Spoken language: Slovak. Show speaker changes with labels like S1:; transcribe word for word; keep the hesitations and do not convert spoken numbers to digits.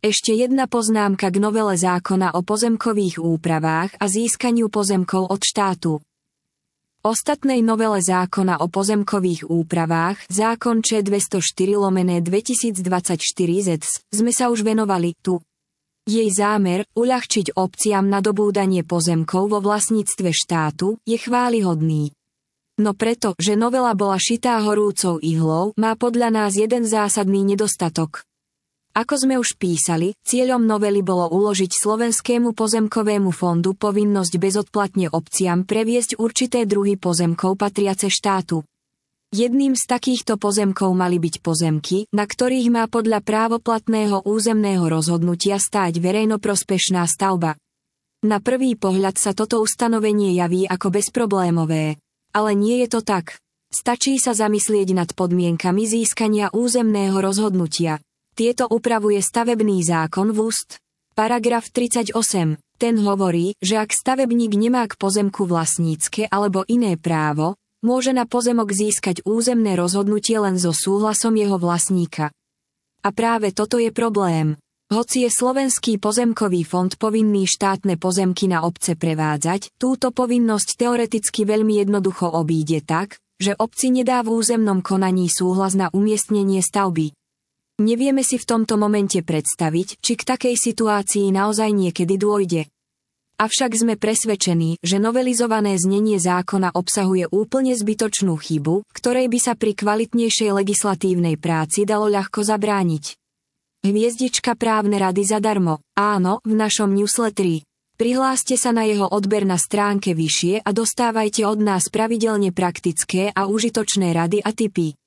S1: Ešte jedna poznámka k novele zákona o pozemkových úpravách a získaniu pozemkov od štátu. Ostatnej novele zákona o pozemkových úpravách, zákon č. dvestoštyri lomeno dvetisícdvadsaťštyri zet es, sme sa už venovali tu. Jej zámer, uľahčiť obciam nadobúdanie pozemkov vo vlastníctve štátu, je chválihodný. No preto, že novela bola šitá horúcou ihlou, má podľa nás jeden zásadný nedostatok. Ako sme už písali, cieľom novely bolo uložiť Slovenskému pozemkovému fondu povinnosť bezodplatne obciam previesť určité druhy pozemkov patriace štátu. Jedným z takýchto pozemkov mali byť pozemky, na ktorých má podľa právoplatného územného rozhodnutia stáť verejnoprospešná stavba. Na prvý pohľad sa toto ustanovenie javí ako bezproblémové. Ale nie je to tak. Stačí sa zamyslieť nad podmienkami získania územného rozhodnutia. Tieto upravuje stavebný zákon v úst. Paragraf tridsaťosem. Ten hovorí, že ak stavebník nemá k pozemku vlastnícke alebo iné právo, môže na pozemok získať územné rozhodnutie len so súhlasom jeho vlastníka. A práve toto je problém. Hoci je Slovenský pozemkový fond povinný štátne pozemky na obce prevádzať, túto povinnosť teoreticky veľmi jednoducho obíde tak, že obci nedá v územnom konaní súhlas na umiestnenie stavby. Nevieme si v tomto momente predstaviť, či k takej situácii naozaj niekedy dôjde. Avšak sme presvedčení, že novelizované znenie zákona obsahuje úplne zbytočnú chybu, ktorej by sa pri kvalitnejšej legislatívnej práci dalo ľahko zabrániť. Hviezdička právne rady zadarmo. Áno, v našom newsletteri. Prihláste sa na jeho odber na stránke vyššie a dostávajte od nás pravidelne praktické a užitočné rady a tipy.